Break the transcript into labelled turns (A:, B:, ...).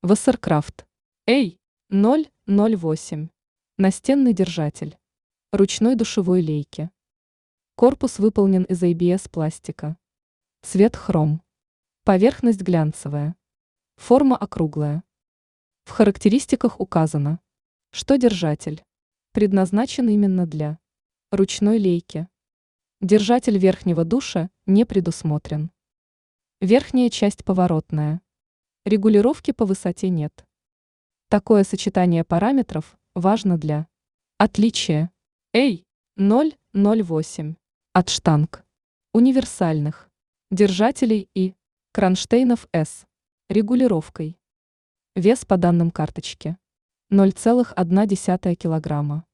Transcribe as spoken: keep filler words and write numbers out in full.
A: Вассеркрафт эй ноль ноль восемь. Настенный держатель. Ручной душевой лейки. Корпус выполнен из эй би эс пластика. Цвет хром. Поверхность глянцевая. Форма округлая. В характеристиках указано, что держатель предназначен именно для ручной лейки. Держатель верхнего душа не предусмотрен. Верхняя часть поворотная. Регулировки по высоте нет. Такое сочетание параметров важно для отличия эй ноль ноль восемь от штанг, универсальных, держателей и кронштейнов S регулировкой. Вес по данным карточки ноль целых одна десятая килограмма.